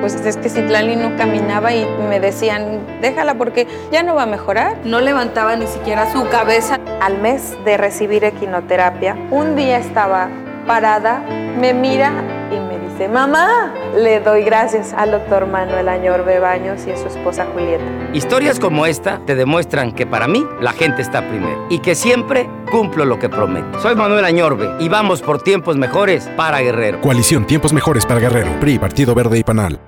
pues es que Citlali no caminaba y me decían, déjala porque ya no va a mejorar. No levantaba ni siquiera su cabeza. Al mes de recibir equinoterapia, un día estaba parada, me mira y me dice, mamá, le doy gracias al doctor Manuel Añorbe Baños y a su esposa Julieta. Historias como esta te demuestran que para mí la gente está primero y que siempre cumplo lo que prometo. Soy Manuel Añorbe y vamos por tiempos mejores para Guerrero. Coalición Tiempos Mejores para Guerrero. PRI, Partido Verde y PANAL.